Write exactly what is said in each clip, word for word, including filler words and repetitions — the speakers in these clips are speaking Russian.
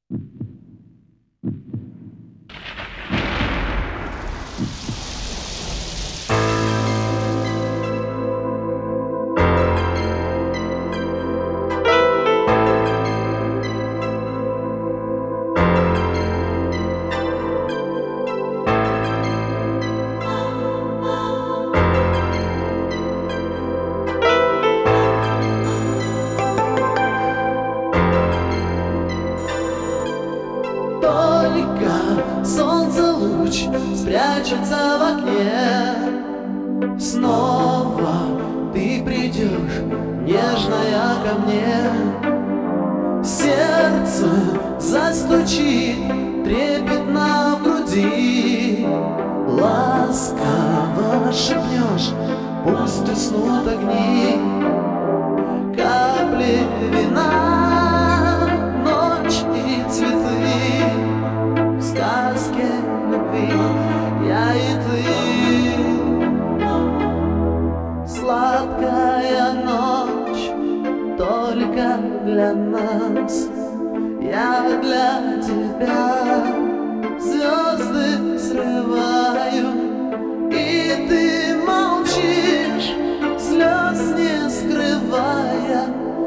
Солнце луч спрячется в окне. Снова ты придешь, нежная, ко мне. Сердце застучит трепетно в груди. Ласково шепнешь, пусть уснут огни. Капли вина, ночь и цветы. В сказке любви я и ты. Сладкая ночь только для нас. Я для тебя звезды срываю, и ты молчишь, слез не скрывая.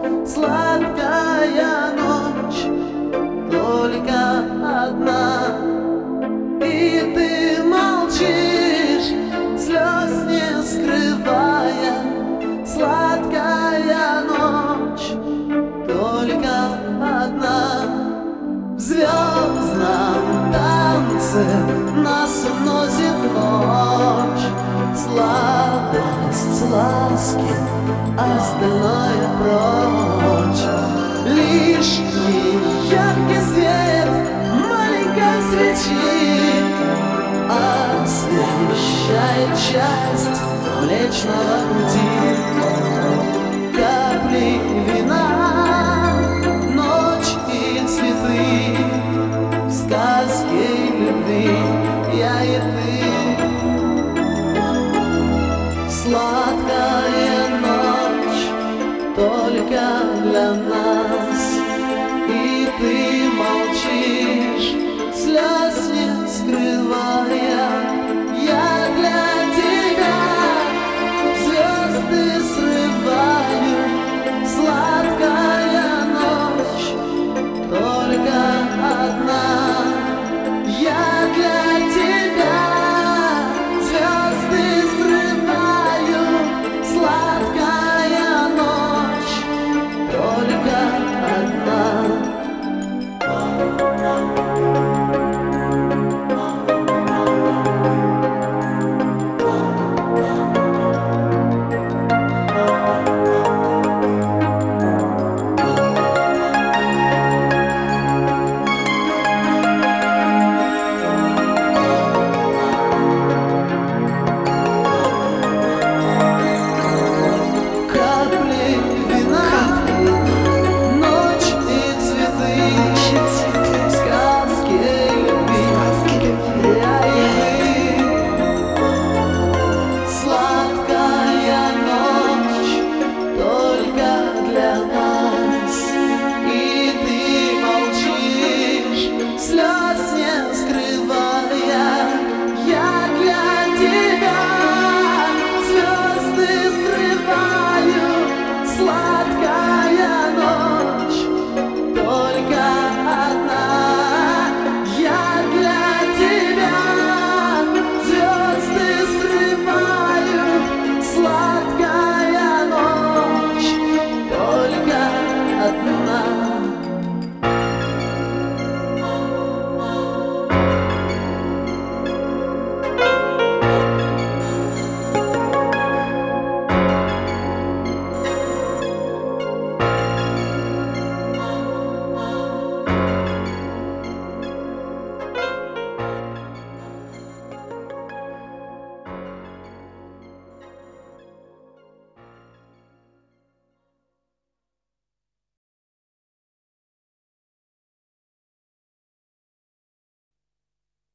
Сладкая ночь только одна, и ты молчишь, слез не скрывая. Сладкая ночь только одна. В звездном танце нас уносит ночь. Сладость ласки, остальное прочь. Лишний яркий свет маленькой свечи освещает часть Млечного Пути.